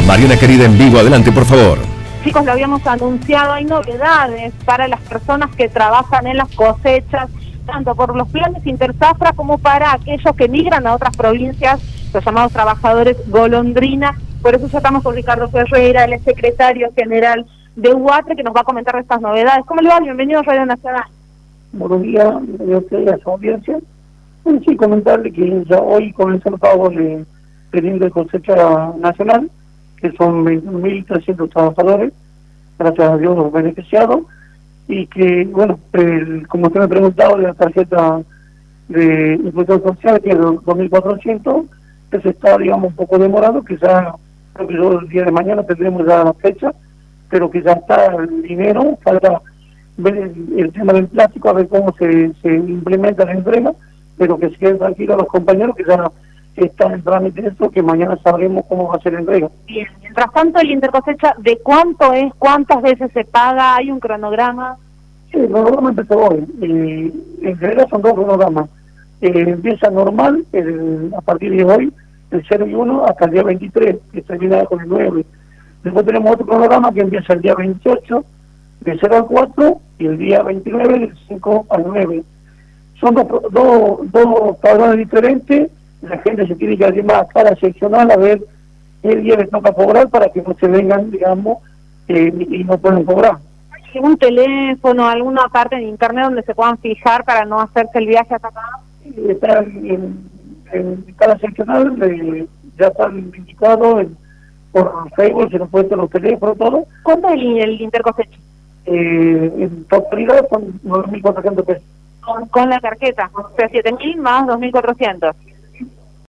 Mariana querida, en vivo, adelante, por favor. Chicos, lo habíamos anunciado, hay novedades para las personas que trabajan en las cosechas, tanto por los planes Interzafra como para aquellos que migran a otras provincias, los llamados trabajadores golondrina. Por eso ya estamos con Ricardo Ferreira, el secretario general de UATRE, que nos va a comentar estas novedades. ¿Cómo le va? Bienvenido a Radio Nacional. Buenos días, a su audiencia. Bueno, sí, comentarle que ya hoy comenzó el pago de de cosecha nacional, que son 21.300 trabajadores, gracias a Dios los beneficiados, y que, bueno, como usted me preguntaba, de la tarjeta de impuestos sociales, que es de 2.400, que se está, digamos, un poco demorado, quizás creo que el día de mañana tendremos ya la fecha, pero que ya está el dinero, falta ver el tema del plástico, a ver cómo se implementa la entrega, pero que se queden tranquilos los compañeros que ya están en trámite eso, que mañana sabremos cómo va a ser la entrega. Bien, mientras tanto el intercosecha, ¿de cuánto es? ¿Cuántas veces se paga? ¿Hay un cronograma? Sí, el cronograma empezó hoy. En realidad son dos cronogramas. Empieza normal a partir de hoy, el 0 y 1, hasta el día 23, que termina con el 9. Después tenemos otro cronograma que empieza el día 28, de 0 al 4, y el día 29, del 5 al 9. Son dos padrones diferentes. La gente se tiene que animar a cada seccional a ver qué día les toca cobrar para que no se vengan, digamos, y no puedan cobrar. ¿Hay algún teléfono, alguna parte de internet donde se puedan fijar para no hacerse el viaje hasta acá? Está en cada seccional, ya están indicados por Facebook, se nos pueden los teléfonos, todo. ¿Cuánto es el intercosecha? En totalidad son 9.400 pesos. Con la tarjeta, o sea, 7.000 más 2.400.